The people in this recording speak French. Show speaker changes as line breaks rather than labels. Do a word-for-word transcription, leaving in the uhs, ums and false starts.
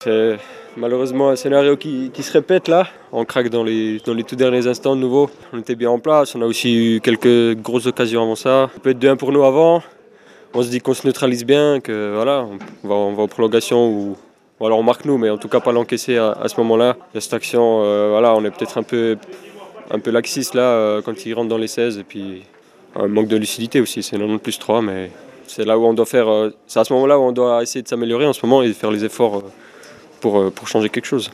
C'est malheureusement un scénario qui, qui se répète là. On craque dans les, dans les tout derniers instants de nouveau. On était bien en place, on a aussi eu quelques grosses occasions avant ça. Ça peut être deux un pour nous avant. On se dit qu'on se neutralise bien, que voilà, on va, on va en prolongation ou, ou alors on marque nous, mais en tout cas pas l'encaisser à, à ce moment-là. Il y a cette action, euh, voilà, on est peut-être un peu, un peu laxiste là euh, quand il rentre dans les seize et puis un manque de lucidité aussi, c'est quatre-vingt-dix plus trois, mais c'est là où on doit faire, euh, c'est à ce moment-là où on doit essayer de s'améliorer en ce moment et de faire les efforts euh, pour, euh, pour changer quelque chose.